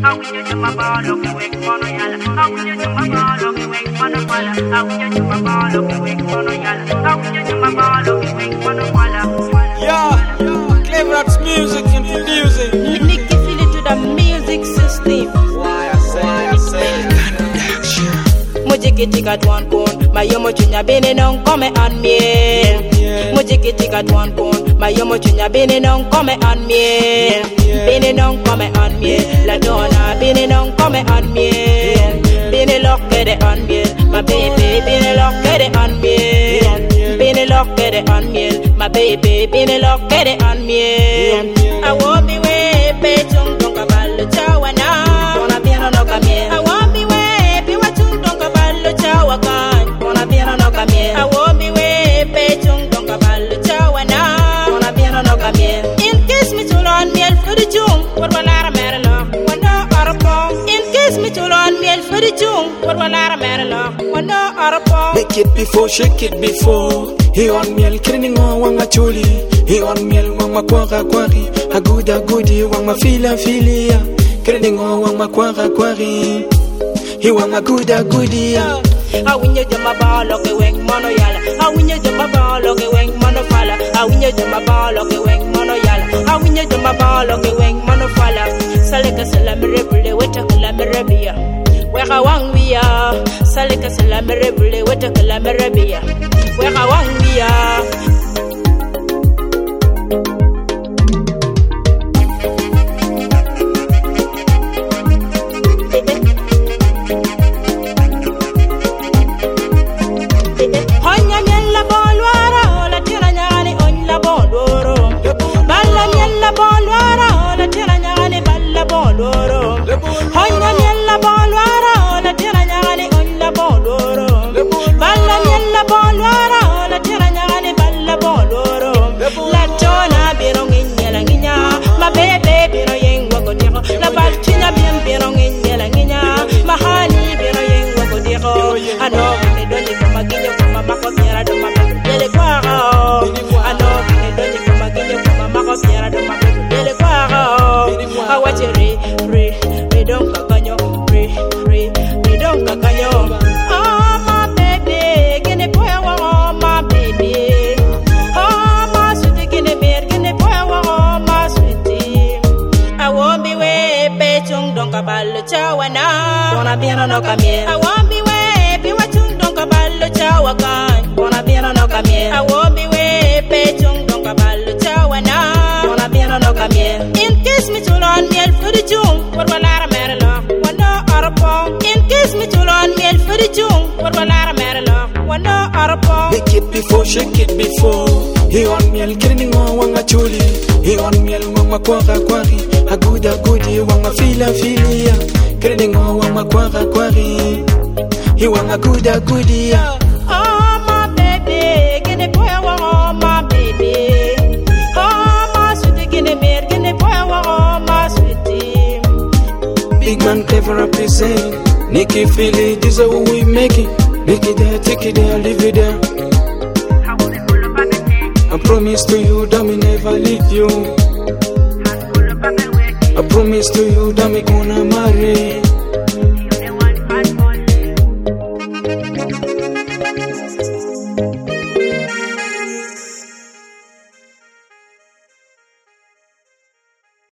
I will you my ball of the wing mono yala. I will you my ball of the wing mono wala. I will you my ball of the wing mono yala. I will you my ball of the wing mono wala. Yeah, Clever Raps music into music. Nicky feel it to the music system. Why I say. Mujikitika tuan kon, mayomo chunya bene non come an miel. Mujikitika tuan kon, mayomo chunya bene non come an miel. Bene non come an miel, la donna bene non come an miel. Bene lockere an miel, my baby bene lockere an miel. Bene lockere an miel, my baby bene lockere an miel. I won't be way, pechung don't caballo chawana. Wanna be no camel. I won't be way, be what you don't caballo chawakan. Wanna be no camel. I won't be way, pechung don't caballo chawana. Wanna be no camel. In case me to run meal for the jung, what will I marry? Wanna arapong. In case me to run meal for the jung, what will I marry? Wanna arapong. Make it before, shake it before. He on meal, killing on wanga chuli. He on meal, wanga kwara kwari. A goody, wanga filia. Killing on wanga kwara kwari. He wanga goody. I win you my ball, okay, wing mono yala. I win you my ball, okay, wing mono falla. I win you my ball, okay, wing mono yala. I win you my ball, okay, wing mono falla. Salika salamere, wait a calamere. Where I want we are. Salika salamere, wait a calamere. Where I want we are. I know they don't need come again from my back of the other my baby. I know they don't need come again from my back of the other my baby. I watch it, re, don't cacanyo, re, don't cacanyo. Oh, my baby, get a boy, oh, my baby. Oh, my sweetie, get a beer, get a boy, oh, my sweetie. I won't be way, pechung, don't caballo, chawana. Wanna be no camel. I won't be way. Wanna be no camel. I won't be way, pechung don't caballo chawana. Wanna be no camel. In case me to run meal for the jung, what will I marry? Wanna arapong. In case me to run meal for the jung, what will I marry? Wanna arapong. Make it before, shake it before. He on meal, killing on wanga chuli. He on meal, wanga kwara kwari. A goody, wanga filia. Killing on wanga kwara kwari. He wanga goody. Oh, my baby, get a boy, oh, my baby. Oh, my sweetie, get a beer, get a boy, oh, my sweetie. Big man Clever represent. Nicky feel it, this is what we make it. Make it there, take it there, leave it there. I promise to you that me never leave you. I promise to you that me gonna marry.